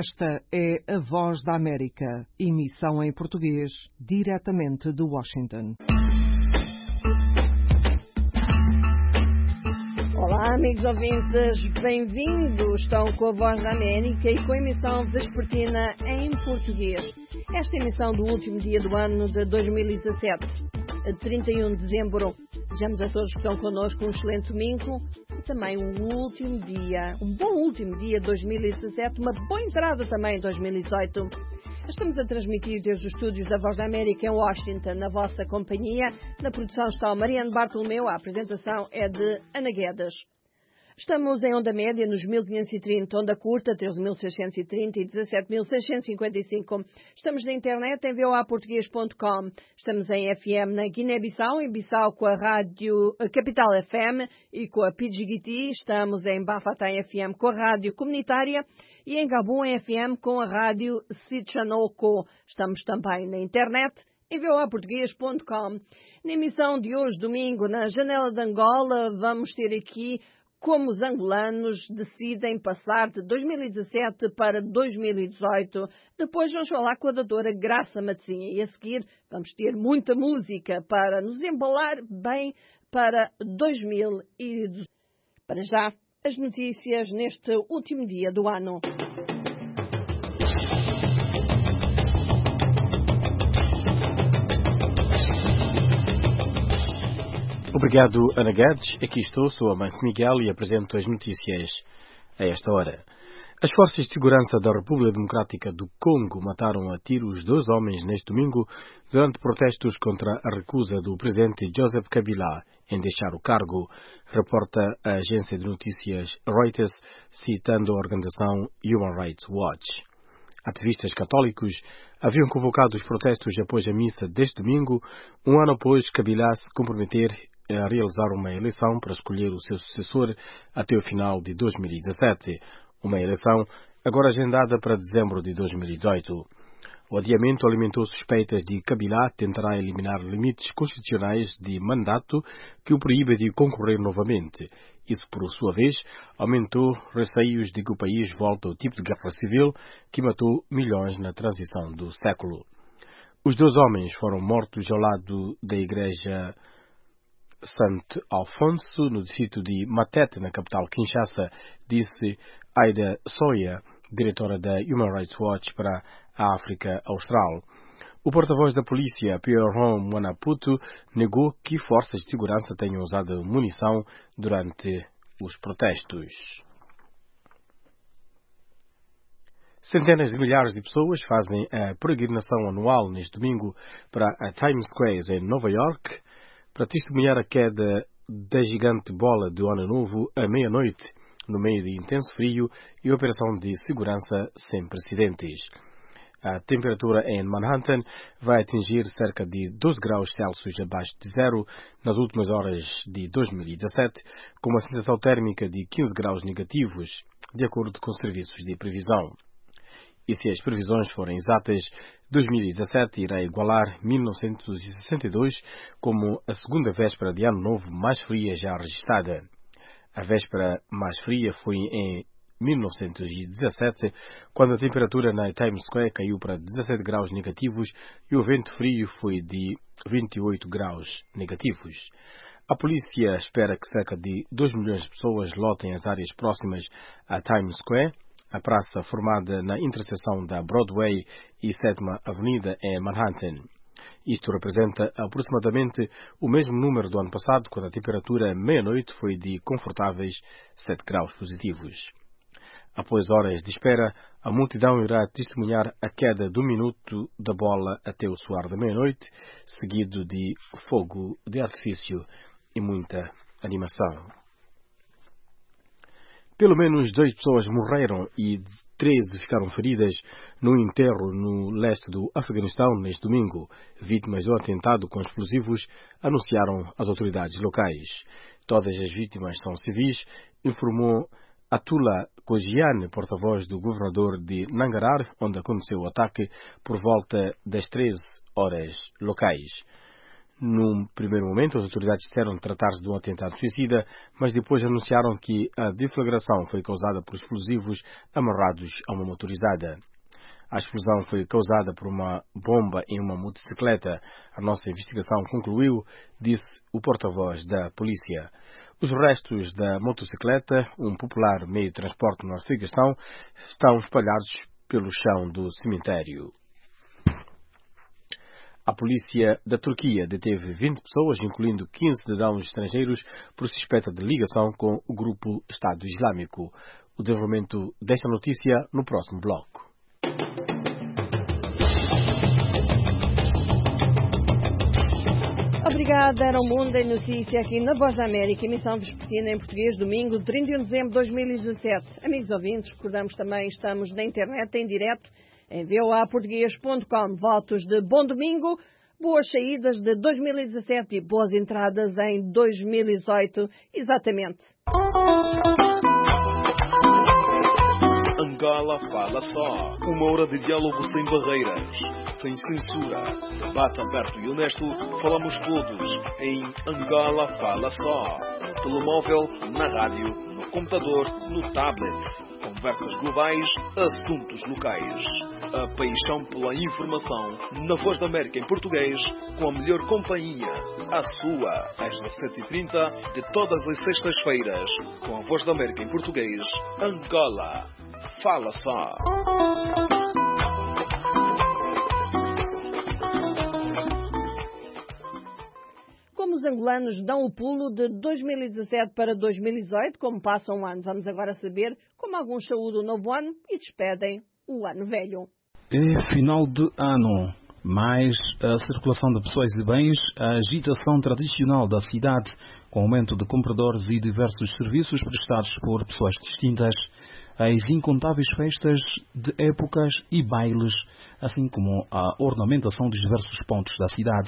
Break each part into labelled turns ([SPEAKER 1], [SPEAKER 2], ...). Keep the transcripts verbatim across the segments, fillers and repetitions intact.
[SPEAKER 1] Esta é a Voz da América, emissão em português, diretamente de Washington.
[SPEAKER 2] Olá, amigos ouvintes, bem-vindos. Estão com a Voz da América e com a emissão vespertina em português. Esta emissão do último dia do ano de dois mil e dezassete, trinta e um de dezembro. Desejamos a todos que estão connosco um excelente domingo e também um último dia, um bom último dia de dois mil e dezassete, uma boa entrada também em dois mil e dezoito. Estamos a transmitir desde os estúdios da Voz da América em Washington, na vossa companhia. Na produção está o Mariano Bartolomeu, a apresentação é de Ana Guedes. Estamos em onda média nos mil quinhentos e trinta, onda curta treze mil seiscentos e trinta e dezassete mil seiscentos e cinquenta e cinco. Estamos na internet em v o a português ponto com. Estamos em F M na Guiné-Bissau, em Bissau com a Rádio Capital F M e com a P G G T. Estamos em Bafatá F M com a Rádio Comunitária e em Gabon F M com a Rádio Sichanoko. Estamos também na internet em v o a português ponto com. Na emissão de hoje, domingo, na Janela de Angola, vamos ter aqui como os angolanos decidem passar de dois mil e dezassete para dois mil e dezoito. Depois vamos falar com a doutora Graça Matezinha e a seguir vamos ter muita música para nos embalar bem para dois mil e dezoito. Para já, as notícias neste último dia do ano.
[SPEAKER 3] Obrigado, Ana Guedes. Aqui estou, sou a Mãe Miguel e apresento as notícias a esta hora. As forças de segurança da República Democrática do Congo mataram a tiros dois homens neste domingo durante protestos contra a recusa do presidente Joseph Kabila em deixar o cargo, reporta a agência de notícias Reuters, citando a organização Human Rights Watch. Ativistas católicos haviam convocado os protestos após a missa deste domingo, um ano após Kabila se comprometer a realizar uma eleição para escolher o seu sucessor até o final de dois mil e dezassete, uma eleição agora agendada para dezembro de dois mil e dezoito. O adiamento alimentou suspeitas de que Kabila tentará eliminar limites constitucionais de mandato que o proíbe de concorrer novamente. Isso, por sua vez, aumentou receios de que o país volte ao tipo de guerra civil que matou milhões na transição do século. Os dois homens foram mortos ao lado da igreja Santo Alfonso, no distrito de Matete, na capital Kinshasa, disse Aida Soya, diretora da Human Rights Watch para a África Austral. O porta-voz da polícia, Pierre Mwanaputu, negou que forças de segurança tenham usado munição durante os protestos. Centenas de milhares de pessoas fazem a peregrinação anual neste domingo para a Times Square, em Nova York, para testemunhar a queda da gigante bola do Ano Novo à meia-noite, no meio de intenso frio e operação de segurança sem precedentes. A temperatura em Manhattan vai atingir cerca de doze graus Celsius abaixo de zero nas últimas horas de dois mil e dezassete, com uma sensação térmica de quinze graus negativos, de acordo com os serviços de previsão. E se as previsões forem exatas, dois mil e dezassete irá igualar mil novecentos e sessenta e dois como a segunda véspera de Ano Novo mais fria já registrada. A véspera mais fria foi em mil novecentos e dezassete, quando a temperatura na Times Square caiu para dezassete graus negativos e o vento frio foi de vinte e oito graus negativos. A polícia espera que cerca de dois milhões de pessoas lotem as áreas próximas à Times Square, a praça formada na interseção da Broadway e sétima Avenida em Manhattan. Isto representa aproximadamente o mesmo número do ano passado, quando a temperatura à meia-noite foi de confortáveis sete graus positivos. Após horas de espera, a multidão irá testemunhar a queda do minuto da bola até o soar da meia-noite, seguido de fogo de artifício e muita animação. Pelo menos dois pessoas morreram e treze ficaram feridas no enterro no leste do Afeganistão neste domingo. Vítimas do atentado com explosivos, anunciaram as autoridades locais. Todas as vítimas são civis, informou Atullah Khogian, porta-voz do governador de Nangarhar, onde aconteceu o ataque por volta das treze horas locais. Num primeiro momento, as autoridades disseram tratar-se de um atentado suicida, mas depois anunciaram que a deflagração foi causada por explosivos amarrados a uma motorizada. A explosão foi causada por uma bomba em uma motocicleta. A nossa investigação concluiu, disse o porta-voz da polícia. Os restos da motocicleta, um popular meio de transporte norte-africano, estão espalhados pelo chão do cemitério. A polícia da Turquia deteve vinte pessoas, incluindo quinze cidadãos estrangeiros, por suspeita de ligação com o grupo Estado Islâmico. O desenvolvimento desta notícia no próximo bloco.
[SPEAKER 2] Obrigada, era o Mundo em Notícia aqui na Voz da América, emissão vespertina em português, domingo, trinta e um de dezembro de dois mil e dezassete. Amigos ouvintes, recordamos também, estamos na internet, em direto, em v o a português ponto com. Votos de bom domingo, boas saídas de dois mil e dezassete e boas entradas em dois mil e dezoito, exatamente.
[SPEAKER 4] Angola Fala Só. Uma hora de diálogo sem barreiras, sem censura, debate aberto e honesto. Falamos todos em Angola Fala Só. No telemóvel, na rádio, no computador, no tablet. Conversas globais, assuntos locais. A paixão pela informação na Voz da América em português, com a melhor companhia. A sua, às dezassete e trinta de todas as sextas-feiras, com a Voz da América em português. Angola Fala Só.
[SPEAKER 2] Como os angolanos dão o pulo de dois mil e dezassete para dois mil e dezoito, como passam um ano, vamos agora saber como alguns saúdam o novo ano e despedem o ano velho.
[SPEAKER 5] É final de ano, mais a circulação de pessoas e bens, a agitação tradicional da cidade, com aumento de compradores e diversos serviços prestados por pessoas distintas, as incontáveis festas de épocas e bailes, assim como a ornamentação dos diversos pontos da cidade,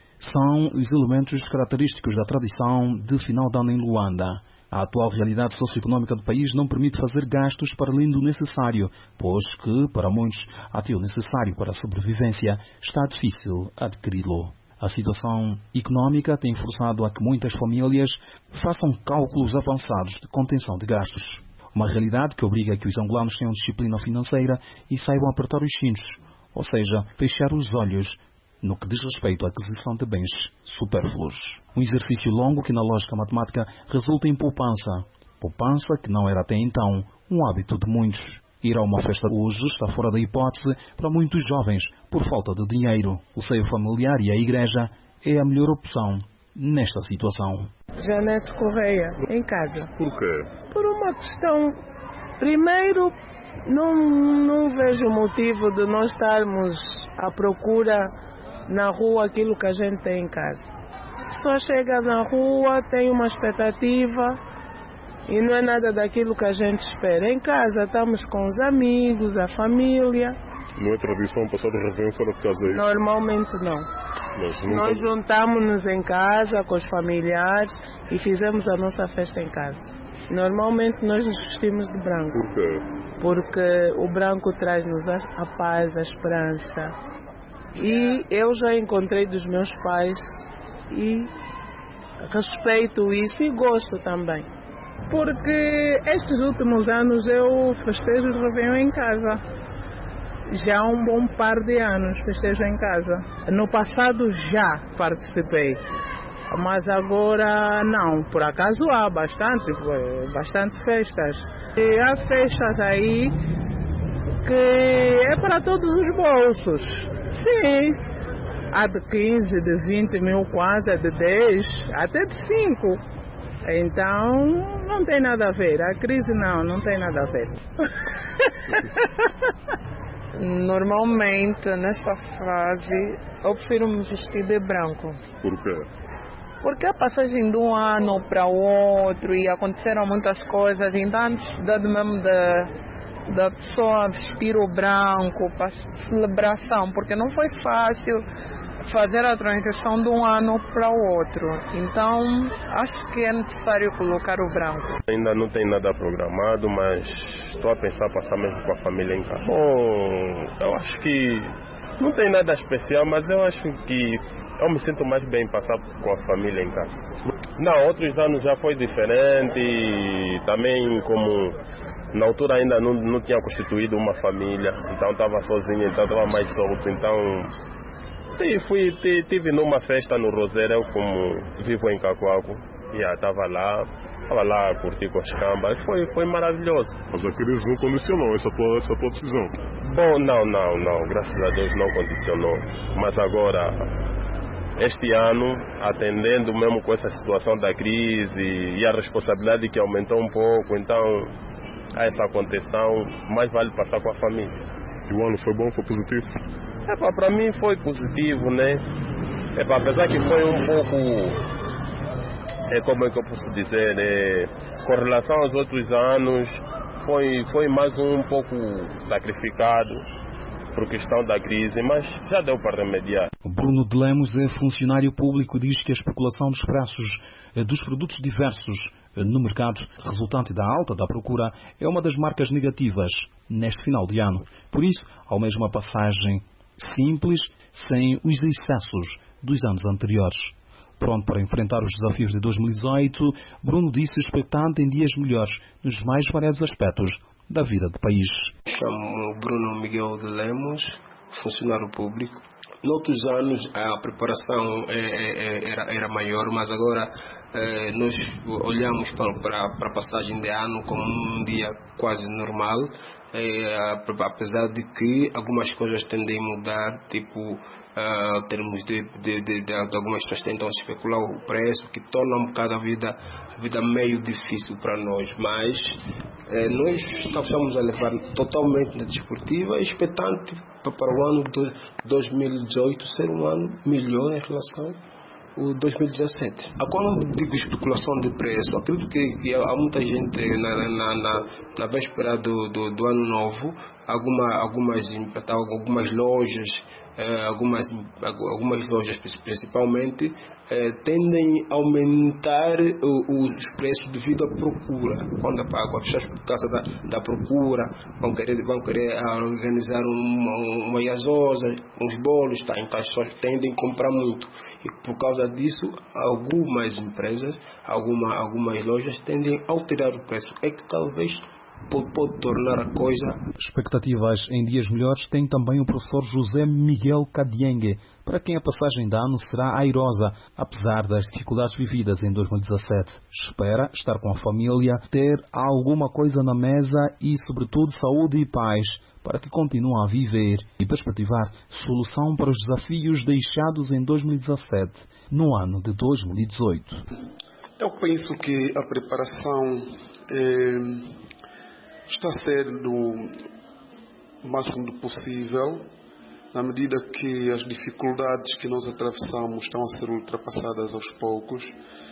[SPEAKER 5] são os elementos característicos da tradição de final de ano em Luanda. A atual realidade socioeconômica do país não permite fazer gastos para além do necessário, pois que, para muitos, até o necessário para a sobrevivência está difícil adquiri-lo. A situação econômica tem forçado a que muitas famílias façam cálculos avançados de contenção de gastos. Uma realidade que obriga a que os angolanos tenham disciplina financeira e saibam apertar os cintos, ou seja, fechar os olhos no que diz respeito à aquisição de bens supérfluos. Um exercício longo que na lógica matemática resulta em poupança. Poupança que não era até então um hábito de muitos. Ir a uma festa hoje está fora da hipótese para muitos jovens por falta de dinheiro. O seio familiar e a igreja é a melhor opção nesta situação.
[SPEAKER 6] Janete Correia, em casa.
[SPEAKER 7] Por quê?
[SPEAKER 6] Por uma questão, primeiro, não, não vejo motivo de nós estarmos à procura na rua aquilo que a gente tem em casa. A pessoa chega na rua, tem uma expectativa e não é nada daquilo que a gente espera. Em casa estamos com os amigos, a família.
[SPEAKER 7] Não é tradição passar de Réveillon fora de casa aí?
[SPEAKER 6] Normalmente não.
[SPEAKER 7] Mas nunca...
[SPEAKER 6] Nós juntamos-nos em casa com os familiares e fizemos a nossa festa em casa. Normalmente nós nos vestimos de branco.
[SPEAKER 7] Por quê?
[SPEAKER 6] Porque o branco traz-nos a, a paz, a esperança. E eu já encontrei dos meus pais e respeito isso e gosto também. Porque estes últimos anos eu festejo o Réveillon em casa. Já há um bom par de anos festejo em casa. No passado já participei, mas agora não. Por acaso há bastante, bastante festas. E há festas aí que é para todos os bolsos. Sim, há de quinze, de vinte mil quase, de dez, até de cinco. Então, não tem nada a ver. A crise não, não tem nada a ver. Normalmente, nesta fase, eu prefiro me vestir de branco.
[SPEAKER 7] Por quê?
[SPEAKER 6] Porque a passagem de um ano para o outro e aconteceram muitas coisas, então a necessidade mesmo de... da pessoa vestir o branco para celebração, porque não foi fácil fazer a transição de um ano para o outro. Então, acho que é necessário colocar o branco.
[SPEAKER 7] Ainda não tem nada programado, mas estou a pensar passar mesmo com a família em casa. Bom, eu acho que não tem nada especial, mas eu acho que eu me sinto mais bem passar com a família em casa. Não, outros anos já foi diferente, também como na altura ainda não, não tinha constituído uma família, então estava sozinho, então estava mais solto, então fui, tive numa festa no Rosério, como vivo em Cacoaco, e estava lá, estava lá a curtir com as cambas, foi, foi maravilhoso.
[SPEAKER 8] Mas a crise não condicionou essa tua, essa tua decisão?
[SPEAKER 7] Bom, não, não, não, graças a Deus não condicionou, mas agora, este ano, atendendo mesmo com essa situação da crise e a responsabilidade que aumentou um pouco, então, a essa contenção, mais vale passar com a família.
[SPEAKER 8] E o ano foi bom, foi positivo?
[SPEAKER 7] É, para mim foi positivo, né? É, pá, apesar que foi um pouco, é, como é que eu posso dizer, é, com relação aos outros anos, foi, foi mais um pouco sacrificado por questão da crise, mas já deu para remediar.
[SPEAKER 5] Bruno de Lemos é funcionário público e diz que a especulação dos preços dos produtos diversos no mercado, resultante da alta da procura, é uma das marcas negativas neste final de ano. Por isso, ao mesmo uma passagem simples, sem os excessos dos anos anteriores. Pronto para enfrentar os desafios de dois mil e dezoito, Bruno disse expectante em dias melhores nos mais variados aspectos da vida do país.
[SPEAKER 9] Chamo Bruno Miguel de Lemos, funcionário público. Noutros anos a preparação é, é, era, era maior, mas agora é, nós olhamos para, para, para a passagem de ano como um dia quase normal, é, apesar de que algumas coisas tendem a mudar, tipo Uh, termos de, de, de, de algumas pessoas tentam especular o preço, que torna um bocado a vida, a vida meio difícil para nós, mas eh, nós estamos a levar totalmente na desportiva, expectante para, para o ano de dois mil e dezoito ser um ano melhor em relação o dois mil e dezessete. Quando digo especulação de preço, acredito que, que há muita gente na, na, na, na véspera do, do, do ano novo, alguma, algumas, algumas lojas, eh, algumas, algumas lojas principalmente, eh, tendem a aumentar o, os preços devido à procura. Quando as pessoas, por causa da, da procura, vão querer, vão querer organizar uma, uma iasosa, uns bolos, tá? Então as pessoas tendem a comprar muito. E por causa disso, algumas empresas, alguma, algumas lojas tendem a alterar o preço. É que talvez pode, pode tornar a coisa...
[SPEAKER 5] Expectativas em dias melhores tem também o professor José Miguel Cadiengue, para quem a passagem de ano será airosa, apesar das dificuldades vividas em dois mil e dezassete. Espera estar com a família, ter alguma coisa na mesa e, sobretudo, saúde e paz, para que continuem a viver e perspectivar solução para os desafios deixados em dois mil e dezassete, no ano de dois mil e dezoito.
[SPEAKER 10] Eu penso que a preparação eh, está a ser do máximo do possível, na medida que as dificuldades que nós atravessamos estão a ser ultrapassadas aos poucos,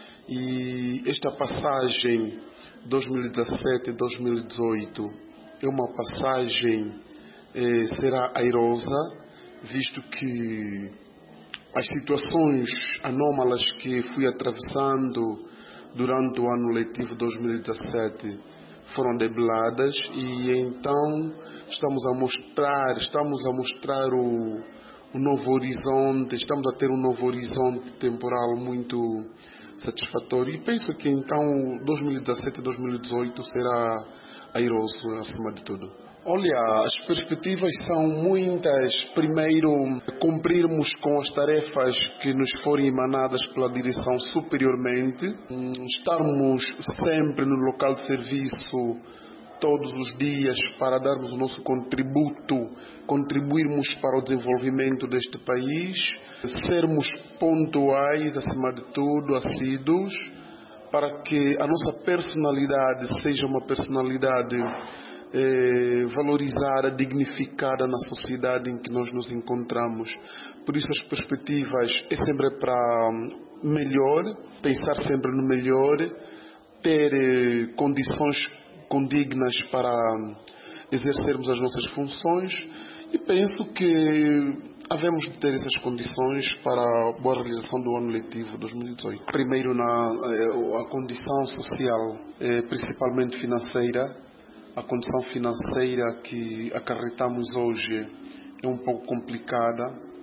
[SPEAKER 10] e esta passagem dois mil e dezassete e dois mil e dezoito é uma passagem, eh, será airosa, visto que as situações anómalas que fui atravessando durante o ano letivo dois mil e dezassete foram debeladas, e então estamos a mostrar, estamos a mostrar o, o novo horizonte, estamos a ter um novo horizonte temporal muito satisfatório, e penso que então dois mil e dezassete e dois mil e dezoito será airoso acima de tudo. Olha, as perspectivas são muitas. Primeiro, cumprirmos com as tarefas que nos forem emanadas pela direção superiormente, estarmos sempre no local de serviço todos os dias para darmos o nosso contributo, contribuirmos para o desenvolvimento deste país, sermos pontuais, acima de tudo, assíduos, para que a nossa personalidade seja uma personalidade eh, valorizada, dignificada na sociedade em que nós nos encontramos. Por isso as perspectivas é sempre para melhor, pensar sempre no melhor, ter eh, condições condignas para exercermos as nossas funções, e penso que havemos de ter essas condições para a boa realização do ano letivo dois mil e dezoito. Primeiro, na a condição social, principalmente financeira. A condição financeira que acarretamos hoje é um pouco complicada.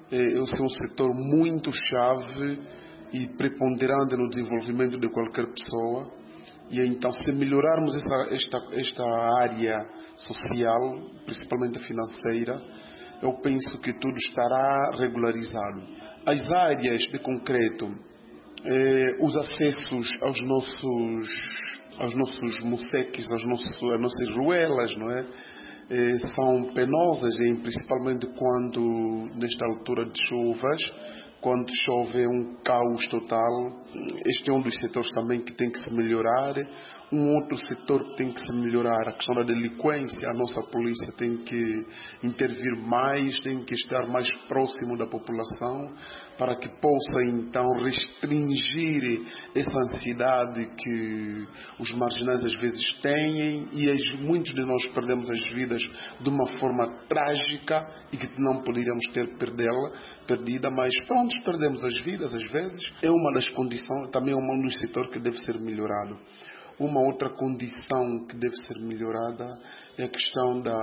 [SPEAKER 10] esse é um setor muito chave e preponderante no desenvolvimento de qualquer pessoa. E então, se melhorarmos essa, esta, esta área social, principalmente financeira, eu penso que tudo estará regularizado. As áreas de concreto, eh, os acessos aos nossos, aos nossos museques, aos nossos, às nossas ruelas, não é? Eh, são penosas, principalmente quando, nesta altura de chuvas, quando chove é um caos total. Este é um dos setores também que tem que se melhorar. Um outro setor que tem que se melhorar, a questão da delinquência. A nossa polícia tem que intervir mais, tem que estar mais próximo da população para que possa então restringir essa ansiedade que os marginais às vezes têm, e as, muitos de nós perdemos as vidas de uma forma trágica e que não poderíamos ter perdê-la, perdida, mas pronto, perdemos as vidas às vezes. É uma das condições, também é um dos setores que deve ser melhorado. Uma outra condição que deve ser melhorada é a questão da,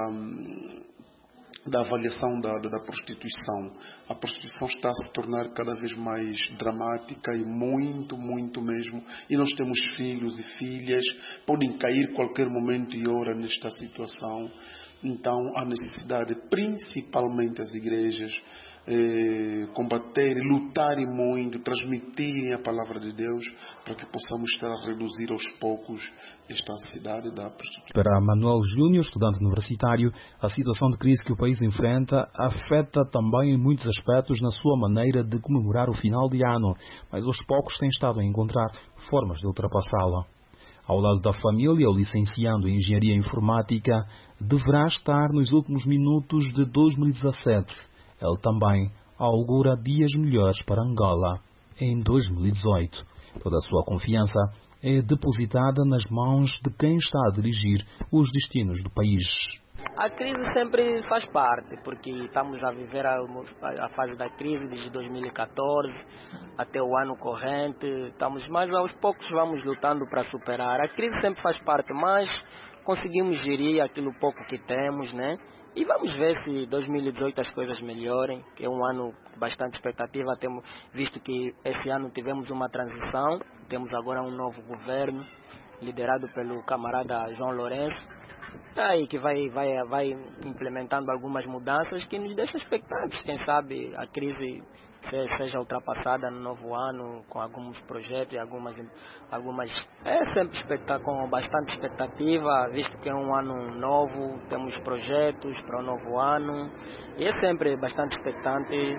[SPEAKER 10] da avaliação da, da prostituição. A prostituição está a se tornar cada vez mais dramática e muito, muito mesmo. E nós temos filhos e filhas, podem cair qualquer momento e hora nesta situação. Então há necessidade, principalmente as igrejas, Eh, combaterem, lutarem muito, transmitirem a palavra de Deus para que possamos estar a reduzir aos poucos esta ansiedade da prostituição.
[SPEAKER 5] Para Manuel Júnior, estudante universitário, a situação de crise que o país enfrenta afeta também em muitos aspectos na sua maneira de comemorar o final de ano, mas aos poucos tem estado a encontrar formas de ultrapassá-la. Ao lado da família, o licenciando em Engenharia Informática deverá estar nos últimos minutos de dois mil e dezassete. Ele também augura dias melhores para Angola em dois mil e dezoito. Toda a sua confiança é depositada nas mãos de quem está a dirigir os destinos do país.
[SPEAKER 11] A crise sempre faz parte, porque estamos a viver a, a fase da crise desde dois mil e catorze até o ano corrente. Estamos, mas aos poucos vamos lutando para superar. A crise sempre faz parte, mas conseguimos gerir aquilo pouco que temos, né? E vamos ver se dois mil e dezoito as coisas melhorem, que é um ano com bastante expectativa, temos visto que esse ano tivemos uma transição, temos agora um novo governo, liderado pelo camarada João Lourenço, aí que vai, vai, vai implementando algumas mudanças que nos deixam expectantes. Quem sabe a crise seja ultrapassada no novo ano com alguns projetos e algumas, algumas é sempre expectar, com bastante expectativa, visto que é um ano novo, temos projetos para o novo ano e é sempre bastante expectante,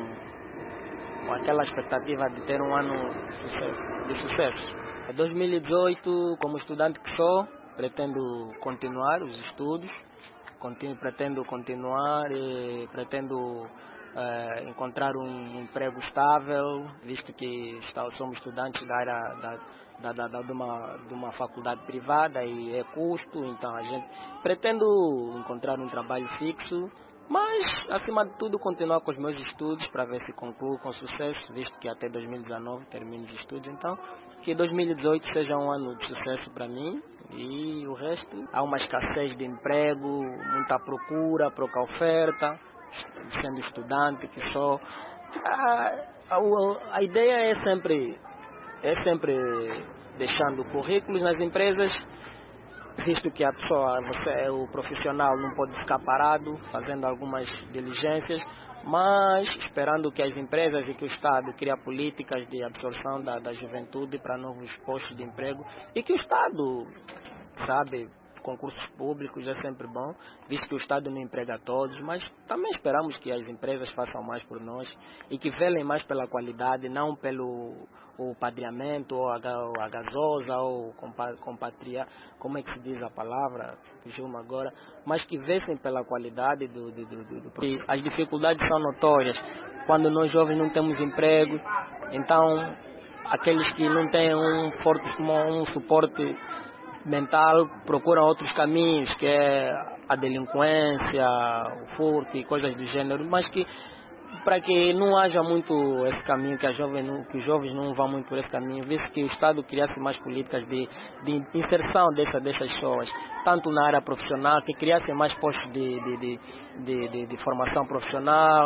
[SPEAKER 11] com, com aquela expectativa de ter um ano de sucesso. Em dois mil e dezoito, como estudante que sou, pretendo continuar os estudos, continuo, pretendo continuar e pretendo Uh, encontrar um emprego estável, visto que está, somos estudantes da área da, da, da, da, de, uma, de uma faculdade privada e é custo, então a gente pretendo encontrar um trabalho fixo, mas acima de tudo continuar com os meus estudos para ver se concluo com sucesso, visto que até dois mil e dezenove termino os estudos, então que dois mil e dezoito seja um ano de sucesso para mim. E o resto, há uma escassez de emprego, muita procura, pouca oferta, sendo estudante que sou. A, a, a ideia é sempre, é sempre deixando currículos nas empresas, visto que a pessoa, você, o profissional não pode ficar parado fazendo algumas diligências, mas esperando que as empresas e que o Estado criem políticas de absorção da, da juventude para novos postos de emprego e que o Estado, sabe, concursos públicos é sempre bom, visto que o Estado não emprega a todos, mas também esperamos que as empresas façam mais por nós e que velem mais pela qualidade, não pelo o padreamento, ou a, ou a gasosa, ou compatria, como é que se diz a palavra, fugiu-me agora, mas que vessem pela qualidade do, do, do, do, do... E as dificuldades são notórias, quando nós jovens não temos emprego, então aqueles que não têm um, forte, um suporte mental procuram outros caminhos, que é a delinquência, o furto e coisas do gênero, mas que para que não haja muito esse caminho, que, a jovem não, que os jovens não vão muito por esse caminho, visto que o Estado criasse mais políticas de, de inserção dessa, dessas pessoas, tanto na área profissional, que criassem mais postos de, de, de, de, de, de formação profissional,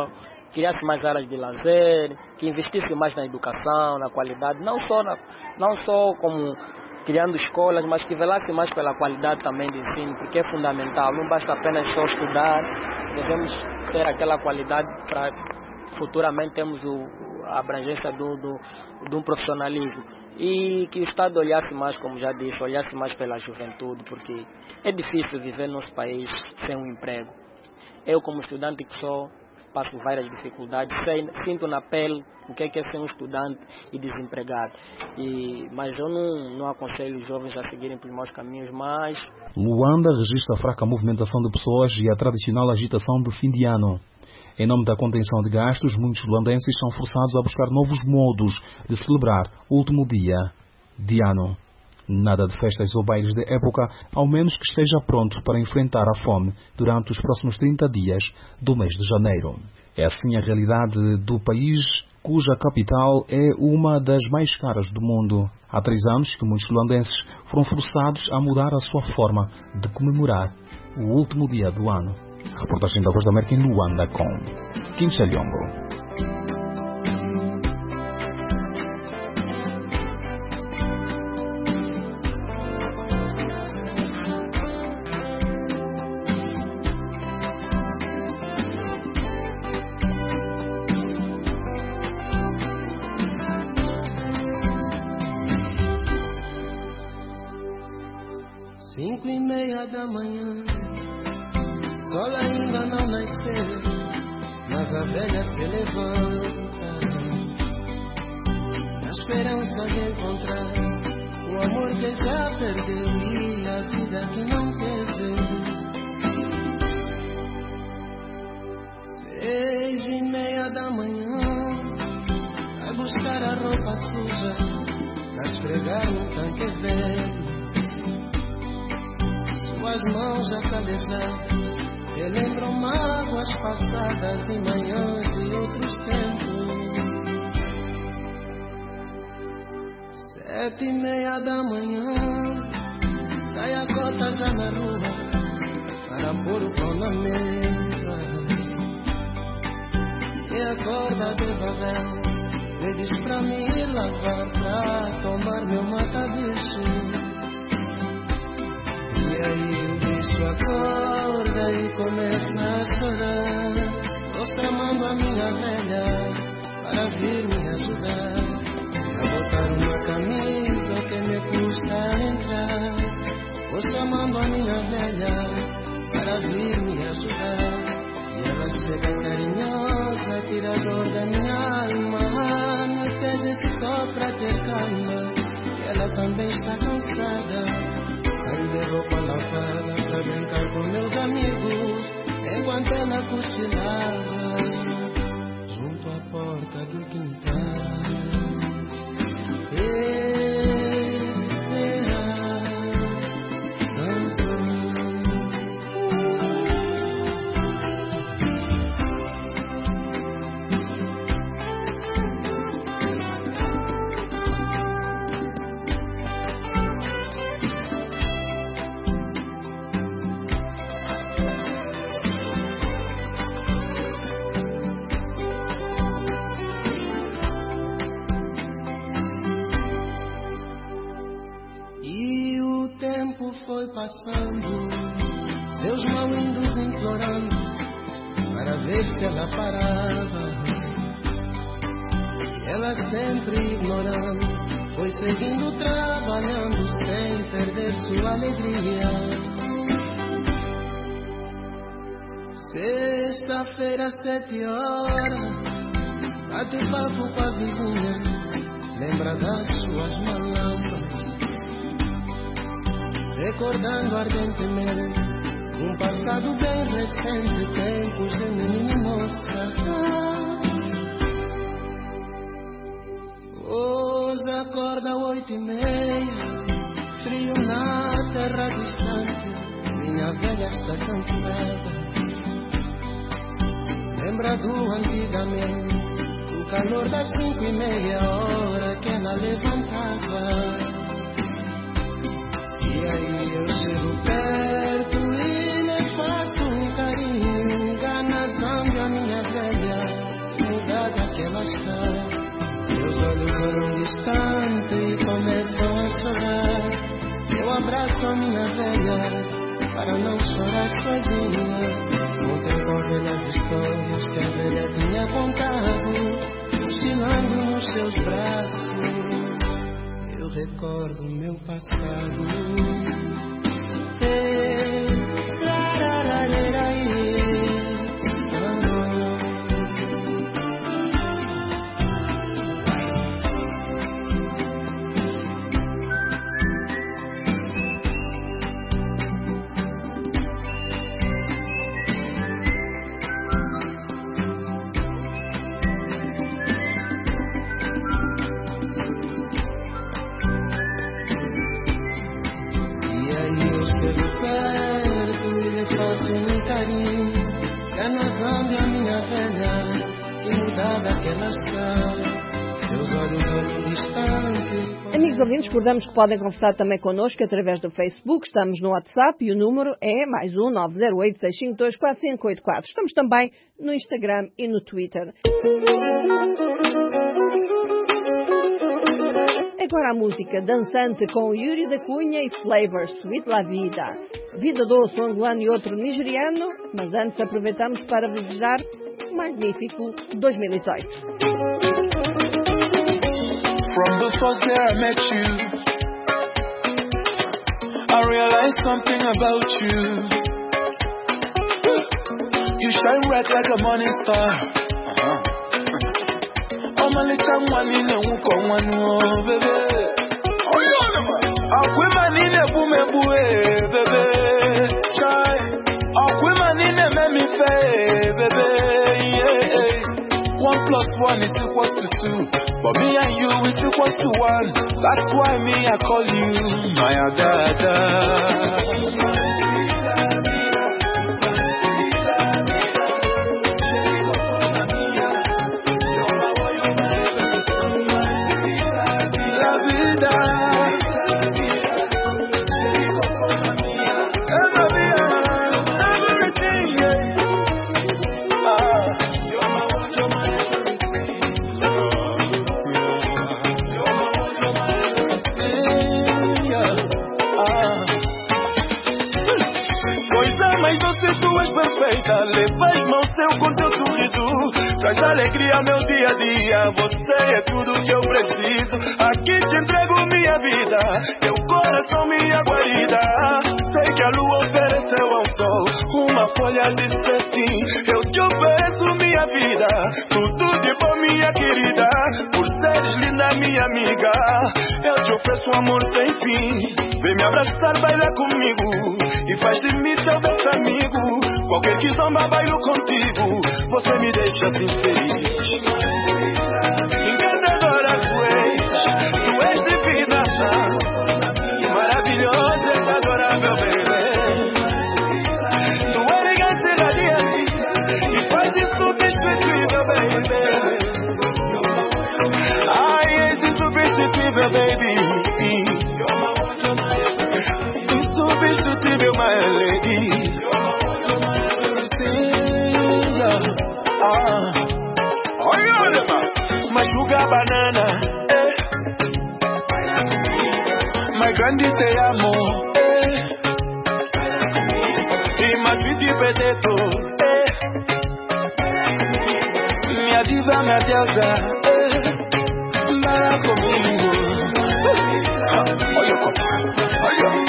[SPEAKER 11] criasse mais áreas de lazer, que investisse mais na educação, na qualidade, não só, na, não só como criando escolas, mas que velasse mais pela qualidade também do ensino, porque é fundamental. Não basta apenas só estudar, devemos ter aquela qualidade para futuramente termos o, a abrangência do, do, de um profissionalismo. E que o Estado olhasse mais, como já disse, olhasse mais pela juventude, porque é difícil viver no nosso país sem um emprego. Eu, como estudante que sou, passo várias dificuldades, sei, sinto na pele o que é, que é ser um estudante e desempregado. E, mas eu não, não aconselho os jovens a seguirem pelos maus caminhos, mas...
[SPEAKER 5] Luanda registra a fraca movimentação de pessoas e a tradicional agitação do fim de ano. Em nome da contenção de gastos, muitos luandenses são forçados a buscar novos modos de celebrar o último dia de ano. Nada de festas ou bailes de época, ao menos que esteja pronto para enfrentar a fome durante os próximos trinta dias do mês de janeiro. É assim a realidade do país, cuja capital é uma das mais caras do mundo. Há três anos que muitos luandenses foram forçados a mudar a sua forma de comemorar o último dia do ano. Reportagem da Voz da América em Luanda com Kim Chalhongo.
[SPEAKER 12] Cinco e meia da manhã, sol ainda não nasceu, mas a velha se levanta, na esperança de encontrar o amor que já perdeu e a vida que não teve. Seis e meia da manhã, vai buscar a roupa suja, pra esfregar no tanque velho. Suas mãos já calejadas relembram mágoas passadas e manhãs de outros tempos. Sete e meia da manhã, sai a cota já na rua para pôr o pão na mesa. E acorda devagar, pedes pra me lavar, pra tomar meu mata-bicho. E aí o bicho acorda e começa a chorar. Tô chamando a minha velha para vir me ajudar a botar uma camisa que me custa entrar. Tô chamando a minha velha para vir me ajudar. E ela chega carinhosa, tira a dor da minha alma, me pede só pra ter calma, e ela também está cansada. Saio de roupa lavada pra brincar com meus amigos, enquanto ela cochilava junto à porta do quintal. Foi passando, seus malindos implorando para ver se ela parava. E ela sempre ignorando, foi seguindo trabalhando sem perder sua alegria. Sexta-feira, sete horas, bate papo com a vizinha, lembra das suas malandras, recordando ardentemente um passado bem recente, tempos de menina e moça. Hoje acorda oito e meia, frio na terra distante, minha velha está cansada. Lembra do antigamente, o calor das cinco e meia, hora que ela levantava. E aí eu chego perto e lhe faço um carinho, enganando a minha velha, olham distante e começam a chorar. Eu abraço a minha velha para não chorar sozinha. Contei com velhas histórias que a velha tinha contado, cochilando nos seus braços. Eu recordo meu passado. Ei, lararararaí.
[SPEAKER 2] Amigos ouvintes, recordamos que podem conversar também connosco através do Facebook. Estamos no WhatsApp e o número é mais um nove zero oito, seis cinco dois, quatro cinco oito quatro. Estamos também no Instagram e no Twitter. Agora a música dançante com Yuri da Cunha e Flavor, Sweet La Vida. Vida doce, um angolano e outro nigeriano, mas antes aproveitamos para desejar um magnífico dois mil e dezoito.
[SPEAKER 13] From the first day I met you, I realized something about you. You shine bright like a morning star. Uh-huh. Oh my little one in a wook on one more, baby. Oh yeah, I'm women in a woman, baby. Try. I'm women in a mammy face, baby. Yeah. One plus one is equal to two. But me and you is equal to one. That's why me I call you my dada. Levas mão seu com teu sorriso, traz alegria ao meu dia a dia. Você é tudo que eu preciso. Aqui te entrego minha vida, teu coração minha guarida. Sei que a lua ofereceu ao sol uma folha de cetim. Eu te ofereço minha vida, tudo de bom minha querida. Por seres linda minha amiga, eu te ofereço um amor sem fim. Vem me abraçar, baila comigo e faz de mim teu best amigo. Qualquer que zomba, bailo contigo. Você me deixa assim feliz. Encantadora tu és, tu és divina, maravilhosa, adorável, bebê. Tu é elegante, radiante e faz isso indescritível, baby. Ai, és insubstituível, baby. Insubstituível, my lady. Ah, olha, my sugar banana, eh. My grandi te amo, eh. Y my sweetie potato, eh. Minha diva, minha deusa, eh. Para comigo. Olha, olha.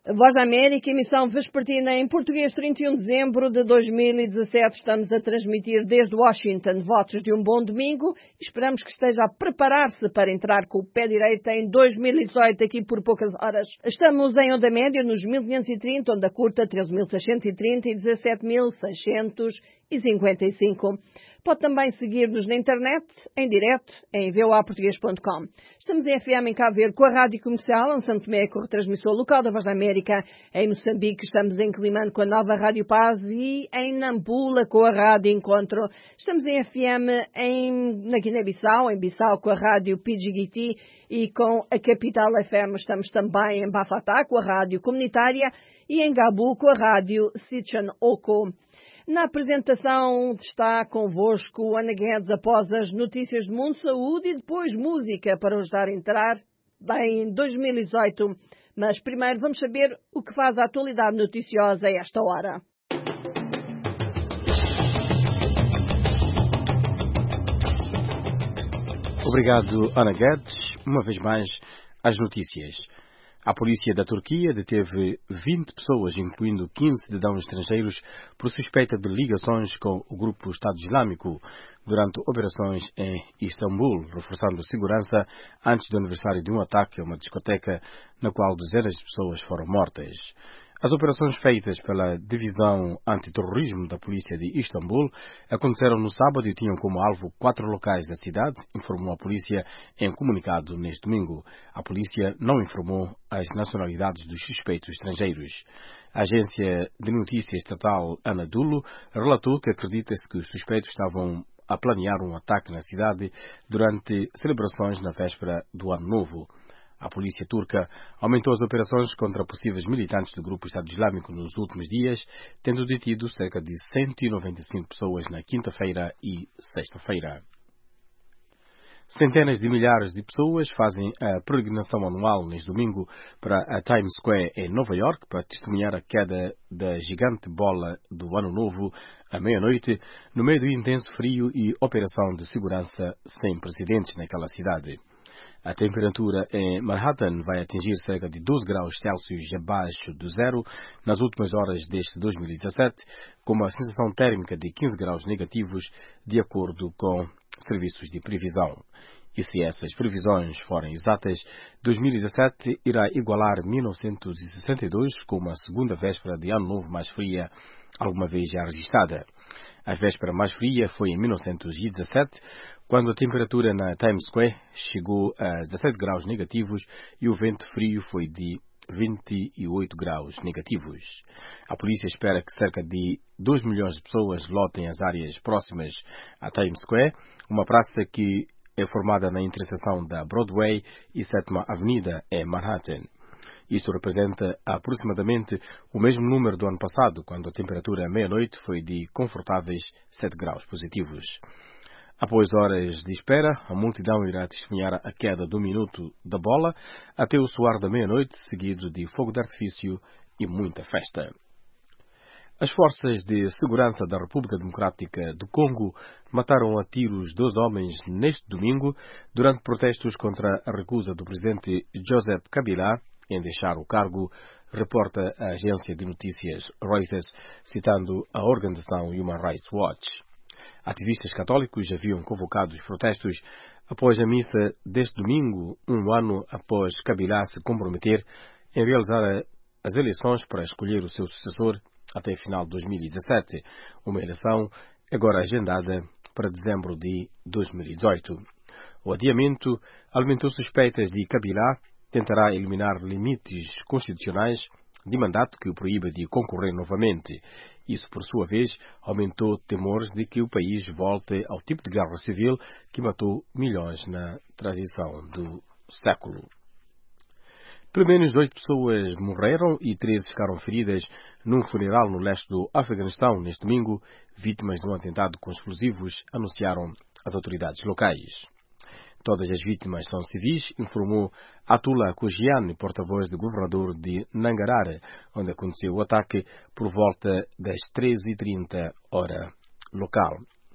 [SPEAKER 2] Voz da América, emissão vespertina em português, trinta e um de dezembro de dois mil e dezassete. Estamos a transmitir desde Washington votos de um bom domingo. Esperamos que esteja a preparar-se para entrar com o pé direito em dois mil e dezoito, aqui por poucas horas. Estamos em onda média nos mil quinhentos e trinta, onda curta treze mil seiscentos e trinta e dezassete mil seiscentos e cinquenta e cinco. Pode também seguir-nos na internet, em direto, em v o a português ponto com. Estamos em F M em Cabo Verde com a Rádio Comercial, em São Tomé, com a retransmissão local da Voz da América. Em Moçambique estamos em Climane com a nova Rádio Paz e em Nampula com a Rádio Encontro. Estamos em F M em, na Guiné-Bissau, em Bissau com a Rádio P G G T e com a Capital F M. Estamos também em Bafatá com a Rádio Comunitária e em Gabu com a Rádio Sitchan Oko. Na apresentação está convosco Ana Guedes após as notícias de mundo, saúde e depois música para nos dar a entrar bem em dois mil e dezoito. Mas primeiro vamos saber o que faz a atualidade noticiosa a esta hora.
[SPEAKER 3] Obrigado, Ana Guedes. Uma vez mais, as notícias. A polícia da Turquia deteve vinte pessoas, incluindo quinze cidadãos estrangeiros, por suspeita de ligações com o grupo Estado Islâmico durante operações em Istambul, reforçando a segurança antes do aniversário de um ataque a uma discoteca na qual dezenas de pessoas foram mortas. As operações feitas pela Divisão Antiterrorismo da Polícia de Istambul aconteceram no sábado e tinham como alvo quatro locais da cidade, informou a polícia em comunicado neste domingo. A polícia não informou as nacionalidades dos suspeitos estrangeiros. A agência de notícias estatal Anadolu relatou que acredita-se que os suspeitos estavam a planear um ataque na cidade durante celebrações na véspera do Ano Novo. A polícia turca aumentou as operações contra possíveis militantes do grupo Estado Islâmico nos últimos dias, tendo detido cerca de cento e noventa e cinco pessoas na quinta-feira e sexta-feira. Centenas de milhares de pessoas fazem a peregrinação anual neste domingo para a Times Square em Nova York para testemunhar a queda da gigante bola do Ano Novo à meia-noite, no meio do intenso frio e operação de segurança sem precedentes naquela cidade. A temperatura em Manhattan vai atingir cerca de doze graus Celsius abaixo do zero nas últimas horas deste dois mil e dezassete, com uma sensação térmica de quinze graus negativos, de acordo com serviços de previsão. E se essas previsões forem exatas, dois mil e dezassete irá igualar mil novecentos e sessenta e dois como a segunda véspera de Ano Novo mais fria alguma vez já registrada. A véspera mais fria foi em mil novecentos e dezassete, quando a temperatura na Times Square chegou a dezassete graus negativos e o vento frio foi de vinte e oito graus negativos. A polícia espera que cerca de dois milhões de pessoas lotem as áreas próximas à Times Square, uma praça que é formada na interseção da Broadway e sétima Avenida em Manhattan. Isto representa aproximadamente o mesmo número do ano passado, quando a temperatura à meia-noite foi de confortáveis sete graus positivos. Após horas de espera, a multidão irá testemunhar a queda do minuto da bola até o soar da meia-noite, seguido de fogo de artifício e muita festa. As forças de segurança da República Democrática do Congo mataram a tiros dois homens neste domingo durante protestos contra a recusa do presidente Joseph Kabila em deixar o cargo, reporta a agência de notícias Reuters, citando a organização Human Rights Watch. Ativistas católicos haviam convocado os protestos após a missa deste domingo, um ano após Kabila se comprometer em realizar as eleições para escolher o seu sucessor até final de dois mil e dezassete, uma eleição agora agendada para dezembro de dois mil e dezoito. O adiamento alimentou suspeitas de Kabila tentará eliminar limites constitucionais de mandato que o proíba de concorrer novamente. Isso, por sua vez, aumentou temores de que o país volte ao tipo de guerra civil que matou milhões na transição do século. Pelo menos oito pessoas morreram e treze ficaram feridas num funeral no leste do Afeganistão neste domingo, vítimas de um atentado com explosivos, anunciaram as autoridades locais. Todas as vítimas são civis, informou Atullah Khogian, porta-voz do governador de Nangarhar, onde aconteceu o ataque por volta das treze e trinta hora local.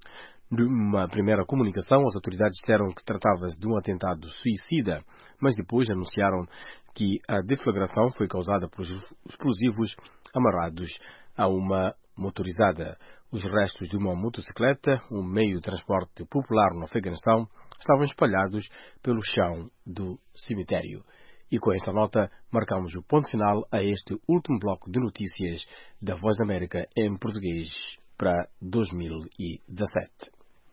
[SPEAKER 3] Numa primeira comunicação, as autoridades disseram que tratava-se de um atentado suicida, mas depois anunciaram que a deflagração foi causada por explosivos amarrados a uma motorizada. Os restos de uma motocicleta, um meio de transporte popular no Afeganistão, estavam espalhados pelo chão do cemitério. E com esta nota, marcamos o ponto final a este último bloco de notícias da Voz da América em português para dois mil e dezassete.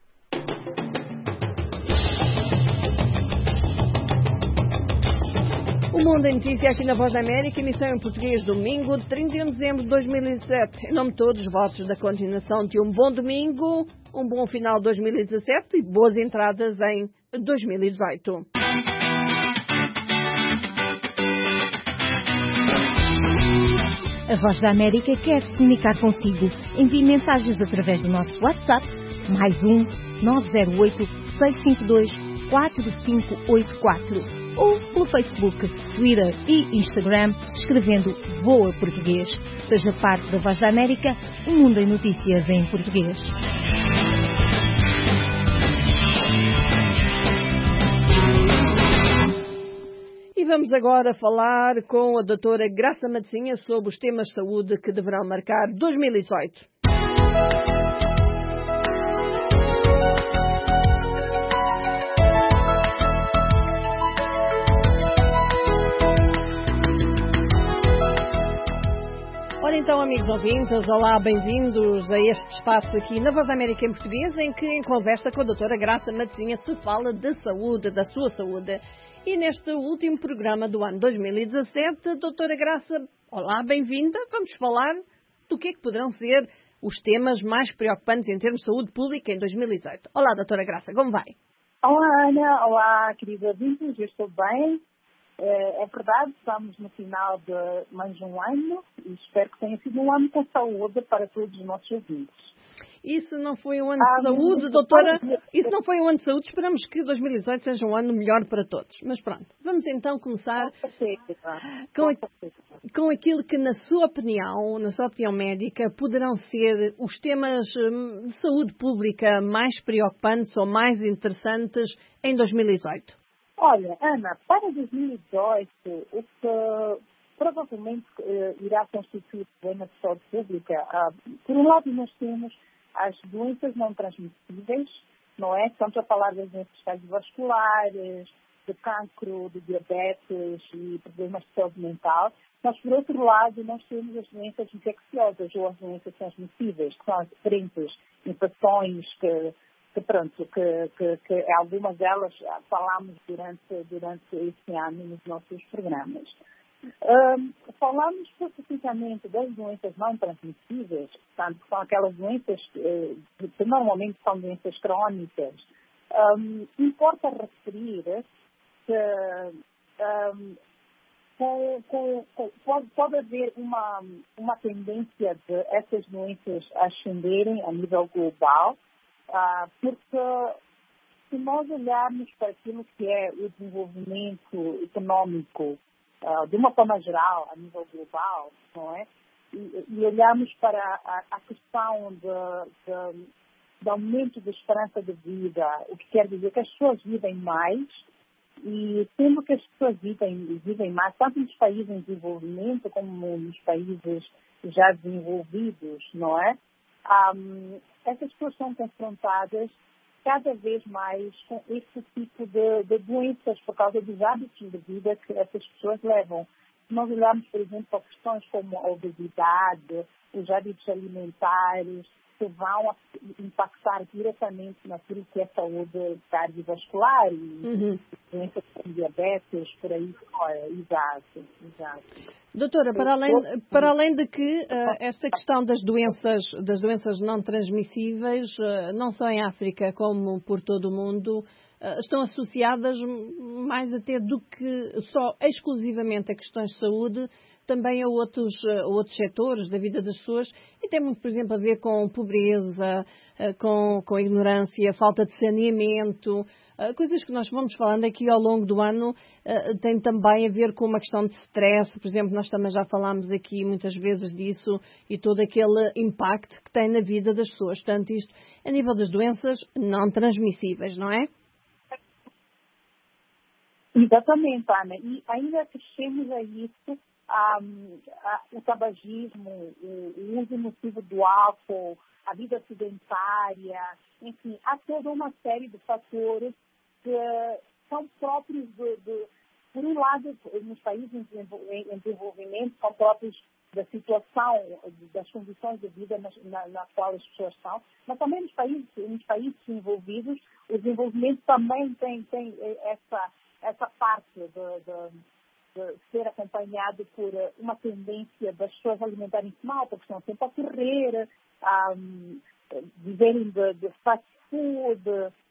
[SPEAKER 2] O Mundo em Notícia aqui na Voz da América, emissão em português domingo, trinta e um de dezembro de dois mil e dezassete. Em nome de todos, votos da continuação de um bom domingo, um bom final de dois mil e dezassete e boas entradas em dois mil e dezoito.
[SPEAKER 14] A Voz da América quer se comunicar consigo. Envie mensagens através do nosso WhatsApp, mais um nove zero oito, seis cinco dois, quatro cinco oito quatro, ou pelo Facebook, Twitter e Instagram, escrevendo Voa Português. Seja parte da Voz da América, um mundo em notícias em português.
[SPEAKER 2] E vamos agora falar com a doutora Graça Matezinha sobre os temas de saúde que deverão marcar dois mil e dezoito. Ora então, amigos ouvintes, olá, bem-vindos a este espaço aqui na Voz da América em português, em que em conversa com a doutora Graça Matezinha se fala de saúde, da sua saúde. E neste último programa do ano dois mil e dezassete, doutora Graça, olá, bem-vinda. Vamos falar do que é que poderão ser os temas mais preocupantes em termos de saúde pública em dois mil e dezoito. Olá, doutora Graça, como vai?
[SPEAKER 15] Olá, Ana. Olá, querida ouvintes. Eu estou bem. É verdade, estamos no final de mais um ano e espero que tenha sido um ano com saúde para todos os nossos ouvintes.
[SPEAKER 2] Isso não foi um ano de saúde, doutora? Isso não foi um ano de saúde. Esperamos que dois mil e dezoito seja um ano melhor para todos. Mas pronto, vamos então começar com, com aquilo que, na sua opinião, na sua opinião médica, poderão ser os temas de saúde pública mais preocupantes ou mais interessantes em dois mil e dezoito.
[SPEAKER 15] Olha, Ana, para dois mil e dezoito, o que provavelmente uh, irá constituir problema de saúde pública, uh, por um lado nós temos as doenças não transmissíveis, não é? Estamos a falar das doenças cardiovasculares, de cancro, de diabetes e problemas de saúde mental. Mas, por outro lado, nós temos as doenças infecciosas ou as doenças transmissíveis, que são as diferentes infecções que que pronto, que, que, que algumas delas falamos durante, durante este ano nos nossos programas. Um, falamos especificamente das doenças não transmissíveis, portanto, são aquelas doenças que, que normalmente são doenças crónicas. Um, importa referir que um, com, com, com, pode, pode haver uma, uma tendência de essas doenças ascenderem a nível global, Uh, porque se nós olharmos para aquilo que é o desenvolvimento econômico uh, de uma forma geral, a nível global, não é? E, e olharmos para a, a questão de, de, de aumento da esperança de vida, o que quer dizer que as pessoas vivem mais, e sendo que as pessoas vivem, vivem mais, tanto nos países em desenvolvimento como nos países já desenvolvidos, não é? Um, essas pessoas são confrontadas cada vez mais com esse tipo de, de doenças por causa dos hábitos de vida que essas pessoas levam. Se nós olharmos, por exemplo, para questões como a obesidade, os hábitos alimentares, que vão impactar diretamente naquilo que é saúde cardiovascular e uhum. doenças como diabetes, por aí fora. Exato, exato.
[SPEAKER 2] Doutora, para além, para além de que uh, esta questão das doenças, das doenças não transmissíveis, uh, não só em África como por todo o mundo, uh, estão associadas mais até do que só exclusivamente a questões de saúde, também a outros, a outros setores da vida das pessoas, e tem muito, por exemplo, a ver com pobreza, com, com ignorância, falta de saneamento, coisas que nós vamos falando aqui ao longo do ano. Tem também a ver com uma questão de stress, por exemplo, nós também já falámos aqui muitas vezes disso, e todo aquele impacto que tem na vida das pessoas. Portanto, isto a nível das doenças não transmissíveis, não é?
[SPEAKER 15] Exatamente, Ana. E ainda acrescemos a isso um, a, o tabagismo, o, o uso nocivo do álcool, a vida sedentária, enfim, há toda uma série de fatores que são próprios, de, de, por um lado, nos países em desenvolvimento, são próprios da situação, das condições de vida nas, na, na qual as pessoas estão, mas também nos países, nos países envolvidos, o desenvolvimento também tem, tem essa, essa parte de, de, de ser acompanhado por uma tendência das pessoas alimentarem-se mal, porque estão sempre a correr, a um, viverem de, de fast food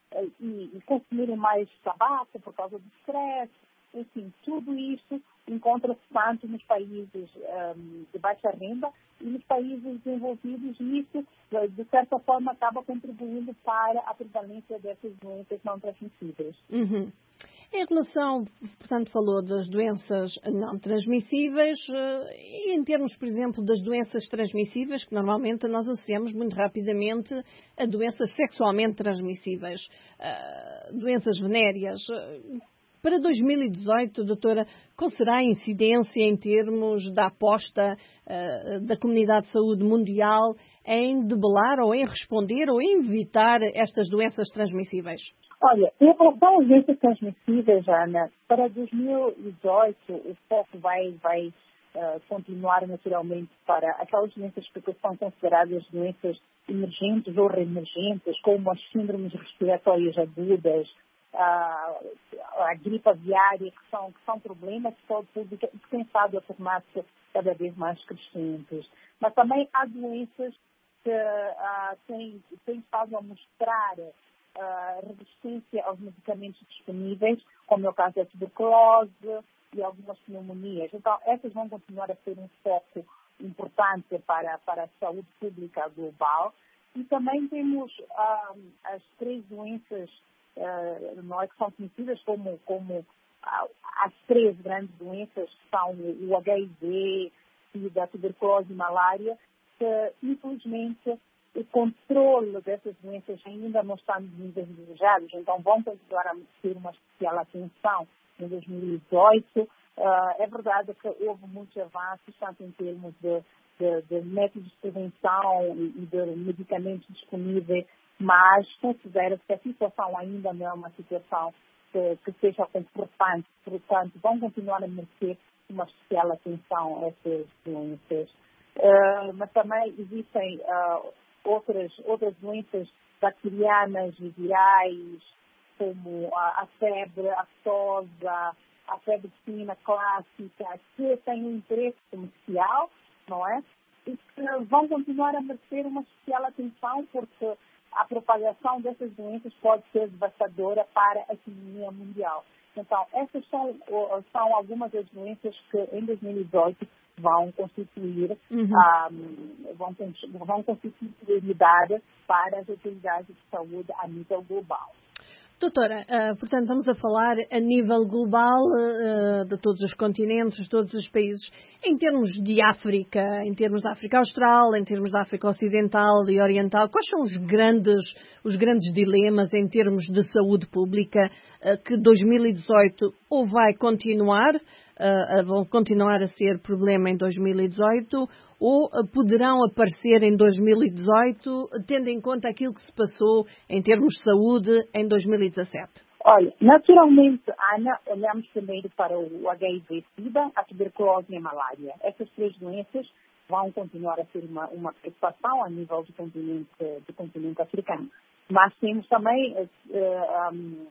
[SPEAKER 15] e, e consumirem mais tabaco por causa do stress. Enfim, tudo isso encontra-se tanto nos países um, de baixa renda e nos países desenvolvidos, e isso, de certa forma, acaba contribuindo para a prevalência dessas doenças não transmissíveis.
[SPEAKER 2] Uhum. Em relação, portanto, falou das doenças não transmissíveis e em termos, por exemplo, das doenças transmissíveis, que normalmente nós associamos muito rapidamente a doenças sexualmente transmissíveis, uh, doenças venéreas. Para dois mil e dezoito, doutora, qual será a incidência em termos da aposta uh, da Comunidade de Saúde Mundial em debelar ou em responder ou em evitar estas doenças transmissíveis?
[SPEAKER 15] Olha, em relação às doenças transmissíveis, Ana, para dois mil e dezoito o foco vai, vai uh, continuar naturalmente para aquelas doenças que são consideradas doenças emergentes ou reemergentes, como as síndromes respiratórias agudas, a, a gripe aviária, que são, que são problemas de saúde pública e que têm estado a tornar-se cada vez mais crescentes. Mas também há doenças que uh, têm, têm estado a mostrar uh, resistência aos medicamentos disponíveis, como é o caso da tuberculose e algumas pneumonias. Então, essas vão continuar a ser um foco importante para, para a saúde pública global. E também temos uh, as três doenças Uh, não é que são conhecidas como, como uh, as três grandes doenças, que são o H I V, a tuberculose e malária, que infelizmente o controle dessas doenças ainda não está nos níveis desejados, então vão continuar a ter uma especial atenção em dois mil e dezoito. Uh, é verdade que houve muitos avanços, tanto em termos de, de, de métodos de prevenção e, e de medicamentos disponíveis, mas considera-se que a situação ainda não é uma situação que, que seja confortante, portanto, vão continuar a merecer uma especial atenção a essas doenças. Uh, mas também existem uh, outras, outras doenças bacterianas e virais, como a, a febre aftosa, a febre suína clássica, que têm um interesse comercial, não é? E que vão continuar a merecer uma especial atenção, porque a propagação dessas doenças pode ser devastadora para a economia mundial. Então, essas são, são algumas das doenças que em dois mil e dezoito vão constituir, uhum. um, vão, vão constituir prioridade para as autoridades de saúde a nível global.
[SPEAKER 2] Doutora, uh, portanto, estamos a falar a nível global uh, de todos os continentes, de todos os países, em termos de África, em termos da África Austral, em termos da África Ocidental e Oriental. Quais são os grandes, os grandes dilemas em termos de saúde pública uh, que dois mil e dezoito ou vai continuar, uh, vão continuar a ser problema em dois mil e dezoito, ou poderão aparecer em dois mil e dezoito, tendo em conta aquilo que se passou em termos de saúde em dois mil e dezassete?
[SPEAKER 15] Olha, naturalmente, Ana, olhamos primeiro para o H I V-Sida, a tuberculose e a malária. Essas três doenças vão continuar a ser uma, uma preocupação a nível do continente, do continente africano. Mas temos também uh, um,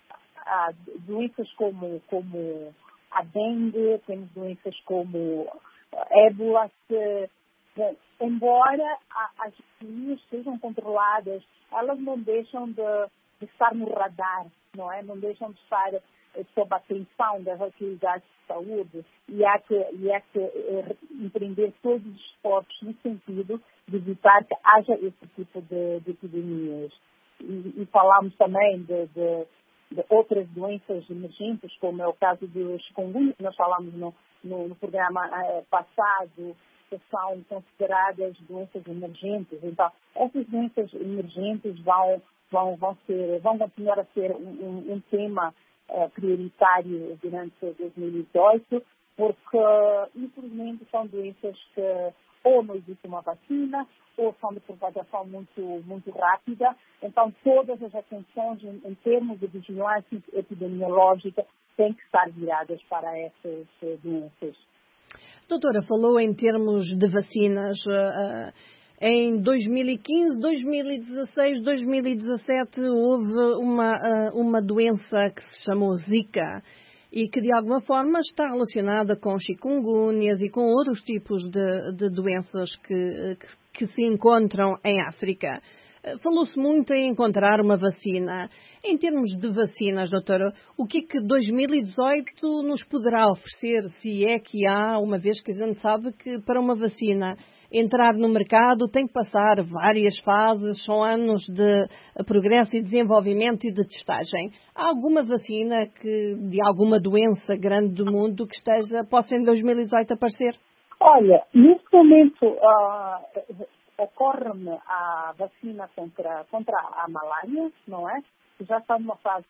[SPEAKER 15] uh, doenças como, como a dengue, temos doenças como ébola, que, que, embora a, as epidemias sejam controladas, elas não deixam de, de estar no radar, não é? Não deixam de estar eh, sob a atenção das autoridades de saúde, e há que, e há que eh, empreender todos os esforços no sentido de evitar que haja esse tipo de, de epidemias. E, e falamos também de, de, de outras doenças emergentes, como é o caso do chikungunya, que nós falamos no No, no programa eh, passado, que são consideradas doenças emergentes. Então, essas doenças emergentes vão, vão, vão, ser, vão continuar a ser um, um, um tema uh, prioritário durante dois mil e dezoito, porque, infelizmente, são doenças que ou não existe uma vacina, ou são de propagação muito, muito rápida. Então, todas as atenções em, em termos de vigilância epidemiológica têm que estar viradas para essas doenças.
[SPEAKER 2] Doutora, falou em termos de vacinas. Uh, em dois mil e quinze, dois mil e dezasseis, dois mil e dezassete houve uma, uh, uma doença que se chamou Zika e que de alguma forma está relacionada com chikungunhas e com outros tipos de, de doenças que, que, que se encontram em África. Falou-se muito em encontrar uma vacina. Em termos de vacinas, doutora, o que é que dois mil e dezoito nos poderá oferecer, se é que há, uma vez que a gente sabe que para uma vacina entrar no mercado tem que passar várias fases, são anos de progresso e desenvolvimento e de testagem. Há alguma vacina que, de alguma doença grande do mundo que esteja, possa em dois mil e dezoito aparecer?
[SPEAKER 15] Olha, neste momento uh, ocorre-me a vacina contra, contra a malária, não é? Que já está numa fase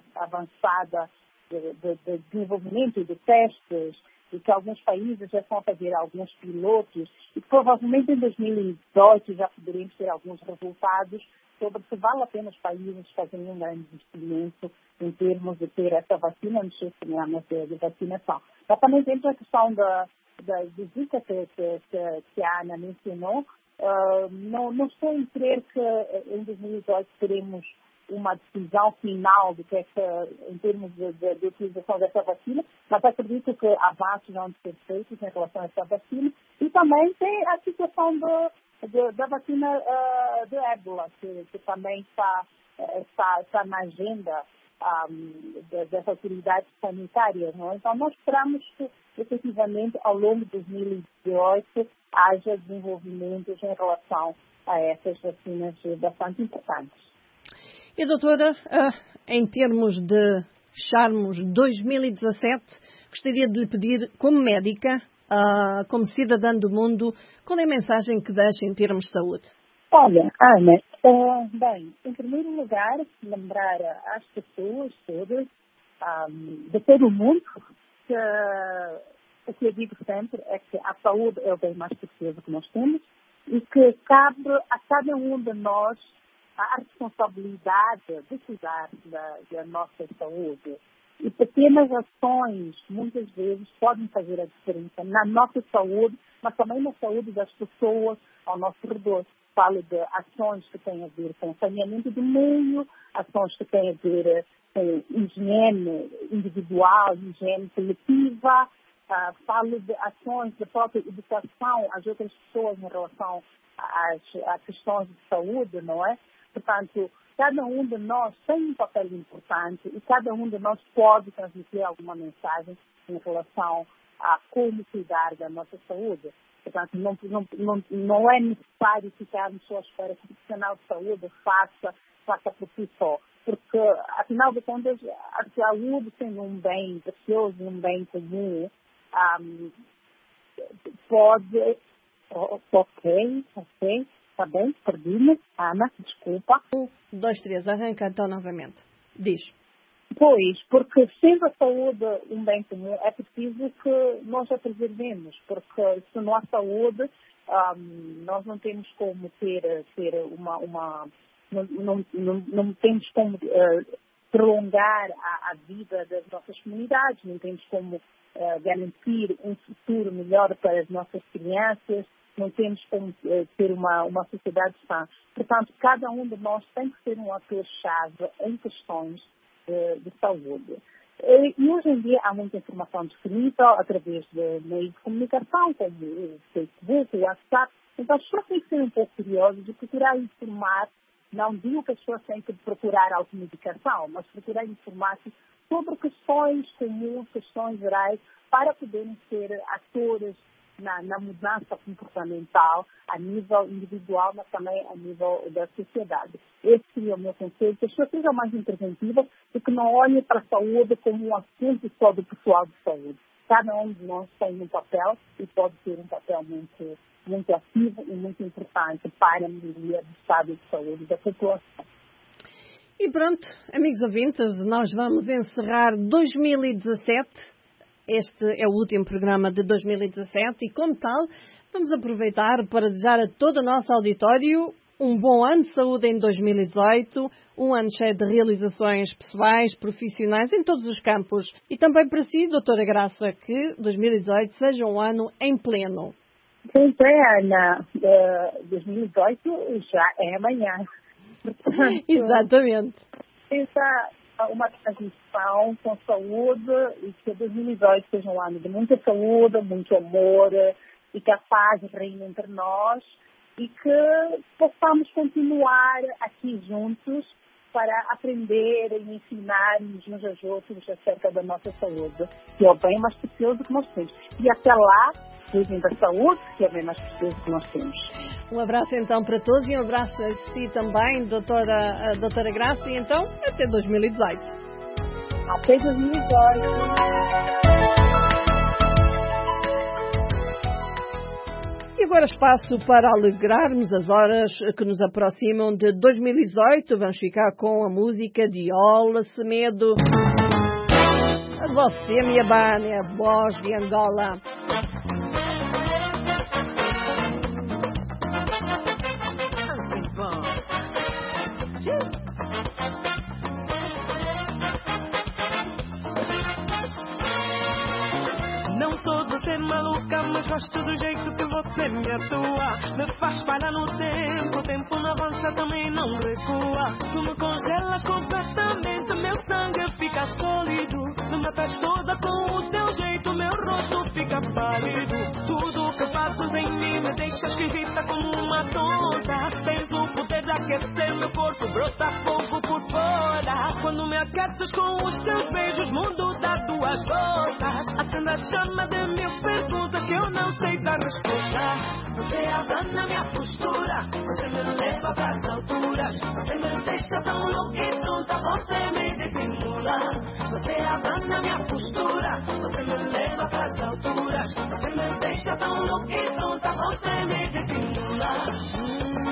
[SPEAKER 15] avançada de, de, de desenvolvimento e de testes, e que alguns países já estão a fazer alguns pilotos, e provavelmente em dois mil e dezoito já poderemos ter alguns resultados sobre se vale a pena os países fazerem um grande investimento em termos de ter essa vacina nos seus programas de, de vacinação. Mas também temos a questão da, da Zika que, que, que, que a Ana mencionou. Uh, não, não estou em crer que em dois mil e dezoito teremos uma decisão final de que essa, em termos de, de, de utilização dessa vacina, mas acredito que avanços vão ser feitos em relação a essa vacina. E também tem a situação do, de, da vacina uh, do ébola, que, que também está, está, está na agenda um, das autoridades sanitárias. Não? Então, nós esperamos que, efetivamente, ao longo de dois mil e dezoito, haja desenvolvimentos em relação a essas vacinas bastante importantes.
[SPEAKER 2] E, doutora, em termos de fecharmos dois mil e dezassete, gostaria de lhe pedir, como médica, como cidadã do mundo, qual é a mensagem que deixa em termos de saúde?
[SPEAKER 15] Olha, Ana, uh, bem, em primeiro lugar, lembrar às pessoas todas um, de todo o mundo que uh, o que eu digo sempre é que a saúde é o bem mais precioso que nós temos e que cabe a cada um de nós a responsabilidade de cuidar da, da nossa saúde. E pequenas ações, muitas vezes, podem fazer a diferença na nossa saúde, mas também na saúde das pessoas ao nosso redor. Falo de ações que têm a ver com saneamento do meio, ações que têm a ver com higiene individual, higiene coletiva. Uh, falo de ações de própria educação às outras pessoas em relação às, às questões de saúde, não é? Portanto, cada um de nós tem um papel importante e cada um de nós pode transmitir alguma mensagem em relação a como cuidar da nossa saúde. Portanto, não, não, não, não é necessário ficarmos só à espera que o profissional de saúde faça, faça por si só. Porque, afinal de contas, a saúde sendo um bem precioso, um bem comum, um, pode... Ok, ok. Está bem? Perdi-me. Ana, desculpa.
[SPEAKER 2] Um, dois, três. Arranca então novamente. Diz.
[SPEAKER 15] Pois, porque sendo a saúde um bem comum, é preciso que nós a preservemos, porque se não há saúde, um, nós não temos como ter, ter uma... uma não, não, não, não temos como uh, prolongar a, a vida das nossas comunidades, não temos como uh, garantir um futuro melhor para as nossas crianças, não temos como uh, ter uma, uma sociedade sã. Portanto, cada um de nós tem que ser um ator-chave em questões de, de saúde. E, e hoje em dia há muita informação disponível através de meios de comunicação, como o Facebook, o WhatsApp. Então, as pessoas têm que ser um pouco curiosas e procurar informar. Não digo que as pessoas têm que procurar automedicação, mas procurar informar-se sobre questões comuns, questões gerais, para poderem ser atores Na, na mudança comportamental a nível individual, mas também a nível da sociedade. Esse seria o meu conselho, que as pessoas sejam mais interventivas e que não olhem para a saúde como um assunto só do pessoal de saúde. Cada um de nós tem um papel e pode ter um papel muito, muito ativo e muito importante para a melhoria do estado de saúde da população.
[SPEAKER 2] E pronto, amigos ouvintes, nós vamos encerrar dois mil e dezassete. Este é o último programa de dois mil e dezassete e, como tal, vamos aproveitar para desejar a todo o nosso auditório um bom ano de saúde em dois mil e dezoito, um ano cheio de realizações pessoais, profissionais, em todos os campos. E também para si, doutora Graça, que dois mil e dezoito seja um ano em pleno.
[SPEAKER 15] Pois é, Ana, uh, dois mil e dezoito já é amanhã. Portanto,
[SPEAKER 2] exatamente.
[SPEAKER 15] Pensa uma transição com saúde e que dois mil e dezoito seja um ano de muita saúde, muito amor e que a paz reine entre nós e que possamos continuar aqui juntos para aprender e ensinar-nos uns aos outros acerca da nossa saúde, que é o bem mais precioso que nós temos. E até lá, cuidem da saúde, que é o bem mais precioso que nós temos.
[SPEAKER 2] Um abraço então para todos e um abraço a si também, doutora, a doutora Graça, e então até dois mil e dezoito.
[SPEAKER 15] Até dois mil e dezoito.
[SPEAKER 2] E agora espaço para alegrarmos as horas que nos aproximam de dois mil e dezoito. Vamos ficar com a música de Ola Semedo. A você, minha bane, a voz de Angola.
[SPEAKER 12] Não sou de ser maluca, mas gosto do jeito que você me atua. Me faz parar no tempo, o tempo não avança, também não recua. Tu me congelas completamente, meu sangue fica sólido. Me matas toda com o teu jeito, meu rosto fica pálido. Tudo que fazes em mim me deixa esquisita como uma tonta. Tens o poder de aquecer meu corpo, brota fogo por fora. Quando me aqueces com os teus beijos, mundo dá duas voltas. Acende a chama de mil perguntas que eu não sei dar resposta. Você abana minha postura, você me leva para as alturas. Você me deixa tão louca e pronta, você me desestimula. Você abana minha postura, você me leva para as alturas. Você me deixa tão louca e pronta, você me desestimula.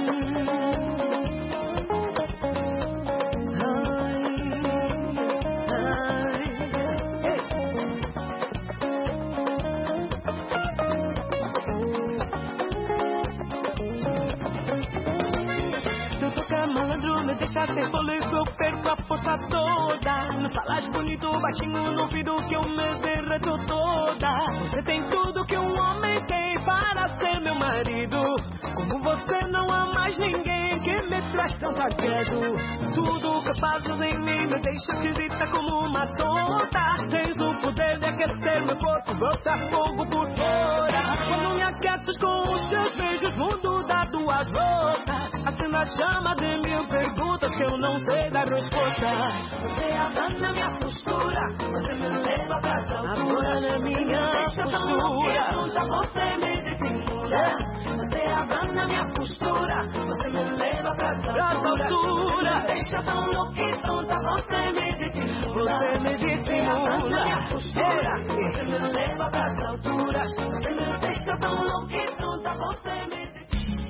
[SPEAKER 12] Malandro, me deixa sem fôlego, eu perco a força toda. Me falas bonito, baixinho no ouvido que eu me derreto toda. Você tem tudo que um homem tem para ser meu marido. Como você não há mais ninguém que me traz tanto agrado. Tudo que fazes em mim me deixa esquisita como uma tonta. Tens o poder de aquecer meu corpo, botar fogo por fora. Quando me aqueces com os teus beijos, mundo dá duas voltas. Acende a chama de mil perguntas que eu não sei dar resposta. Você abana minha postura, você me leva para as alturas. Agora na minha postura, você me desestimula. Você abana minha postura, você me leva para as alturas. Você me deixa tão louca e pronta, você me desestimula. Você me desestimula. Minha postura, você me leva para as alturas. Você me deixa tão louca e pronta, você me desestimula.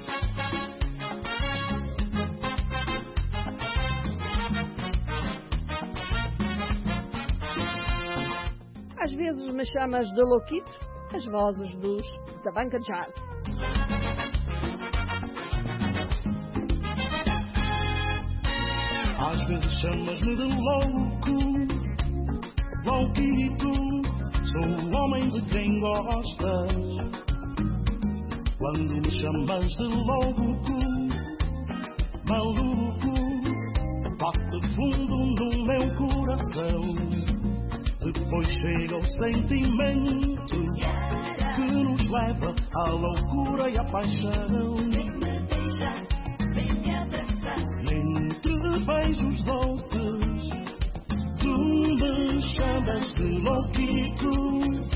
[SPEAKER 2] Às vezes me chamas de louquito, as vozes dos da banca de jazz.
[SPEAKER 12] Às vezes chamas-me de louco, louquito, sou o homem de quem gostas. Quando me chamas de louco, maluco, bate fundo no meu coração. Depois chega o sentimento que nos leva à loucura e à paixão. Entre beijos doces, tu me chamas de louquito.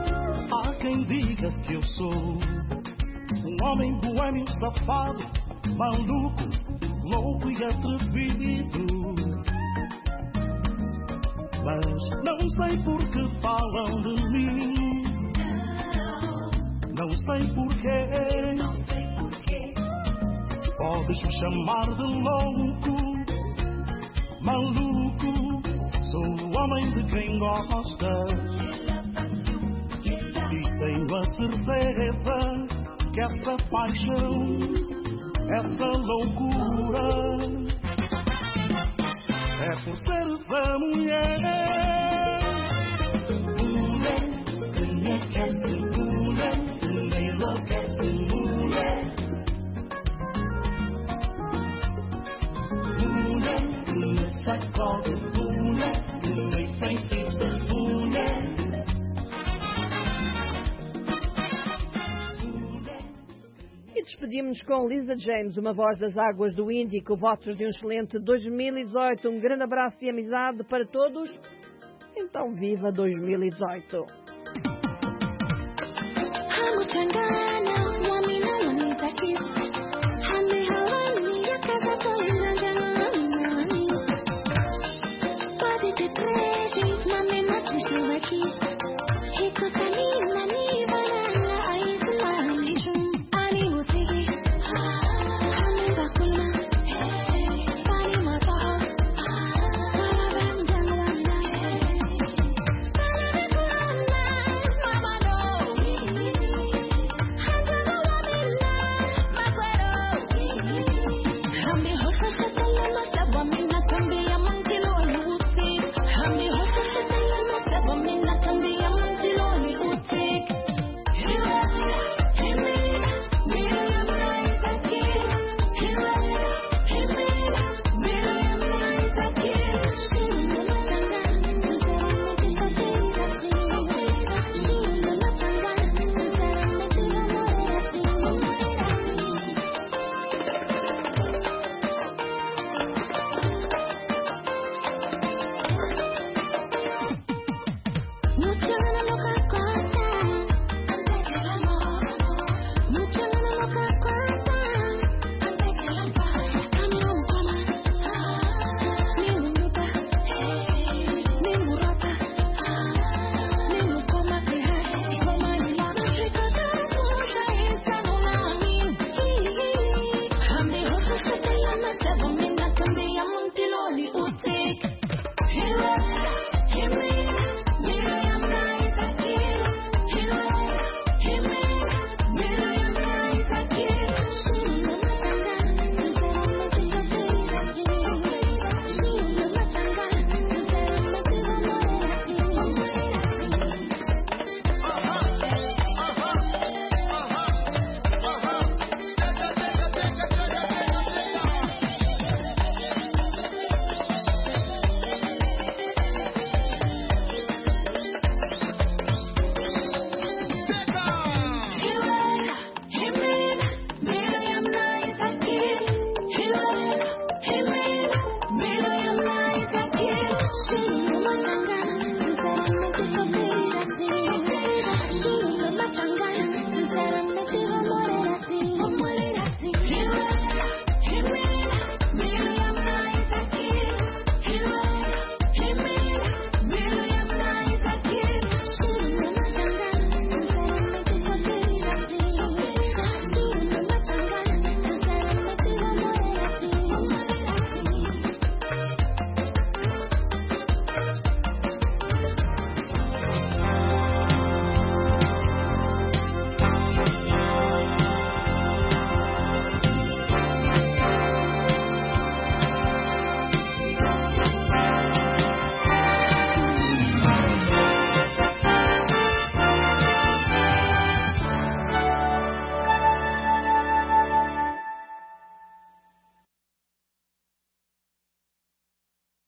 [SPEAKER 12] Que eu sou um homem boêmio safado,
[SPEAKER 13] maluco, louco e atrevido. Mas não sei por que falam de mim. Não sei porquê. Podes me chamar de louco, maluco. Sou o homem de quem gostas. E tenho a certeza que essa paixão, essa loucura, é por seres a mulher. Mulher que me aquece, mulher que me enlouquece, mulher. Mulher que me sacode, mulher que me enfeitiça, mulher.
[SPEAKER 2] Despedimos-nos com Lisa James, uma voz das águas do Índico. Votos de um excelente dois mil e dezoito. Um grande abraço e amizade para todos. Então viva dois mil e dezoito.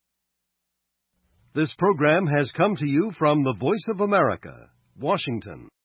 [SPEAKER 16] This program has come to you from the Voice of America, Washington.